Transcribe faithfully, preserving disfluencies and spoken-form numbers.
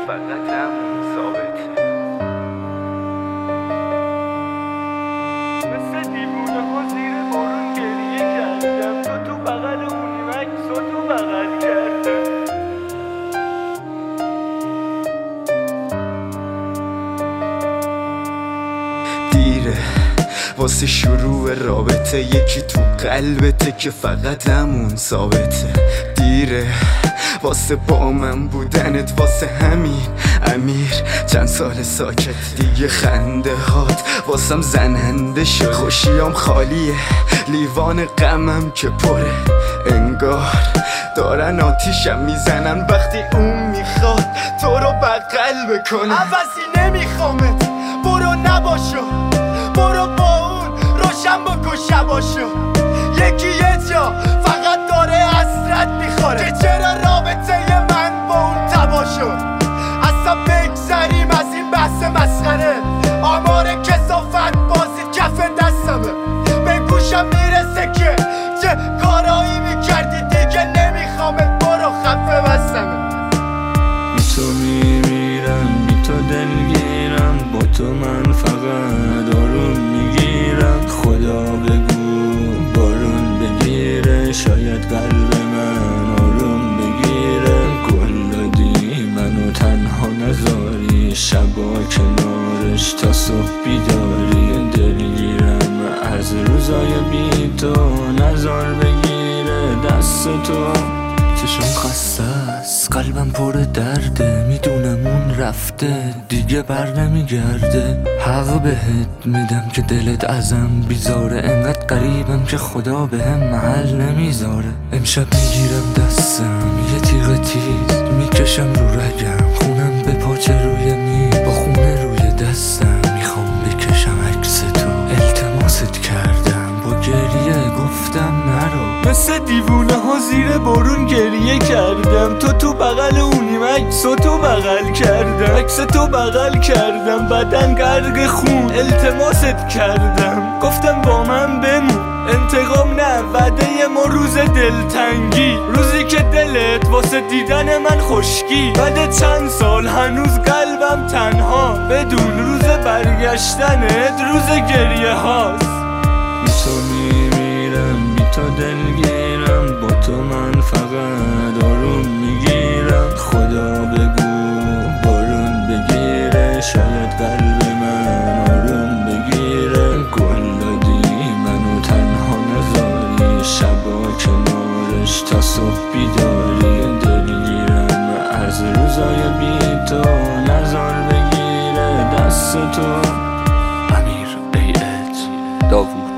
فقط همون ثابته. مثل دیوونه ها زیر بارون گریه کردم، تو تو بغل اونی مکس و تو بغل کردم. دیره واسه شروع رابطه، یکی تو قلبته که فقط همون ثابته. دیره واسه با من بودنت، واسه همین امیر چند سال ساکت. دیگه خنده هات واسم زننده شد، خوشیام خالیه، لیوان غمم که پره. انگار دارن آتیشم میزنن وقتی اون میخواد تو رو بغل بکنه. عوضی نمیخوامت، برو نباشو، برو با اون روشن بکن شباشو. یکی یه جا فقط داره حسرت میخوره که چرا رابطه من با اون تبا شد. اصلا بگذریم از این بحث مسخره، آمار کثافت بازی کف دستمه. به گوشم میرسه که چه کارایی میکردی، دیگه نمیخوامت، برو خفه بستمه. بی تو میمیرم، بی تو دلگیرم، با تو من فقط آروم میگیرم. خدا بگو بارون بگیره، شاید قلب من آروم بگیره. گل دادی منو تنها نذاری، شبا کنارش تا صبح بیداری. دلگیرم از روزای بی تو، نظر بگیره دست تو. چشم خسته است، قلبم پر درده، میدونم اون رفته دیگه بر نمیگرده. حق بهت میدم که دلت ازم بیزاره، انقدر قریبم که خدا بهم محل نمیذاره. امشب میگیرم دستم یه تیغ تیز، میکشم رو رگم، خونم به پاچه روی می، با خونه روی دستم میخوام بکشم عکس تو. التماست کردم با گریه گفتم نرو، مثل دیوونه ها زیر بارون گریه کردم. تو تو بغل اونیم، عکس تو بغل کردم، عکس تو بغل کردم، بدن غرق خون. التماست کردم گفتم با من بمون. انتقام نه، وعده ما روز دلتنگی، روزی که دلت واسه دیدن من خشکی. بعد چند سال هنوز قلبم تنها، بدون روز برگشتنت روز گریه هاست. بی تو میمیرم، بی تو دلگیرم، با تو من فقط آروم میگیرم. خدا بگو بارون بگیره، شاید قلب من آروم بگیره. گل دادی منو تنها نذاری، شبا کنارش تا صبح بیداری. دلگیرم از روزای بی تو، نظر بگیره دست تو. امیر ای اچ داوود.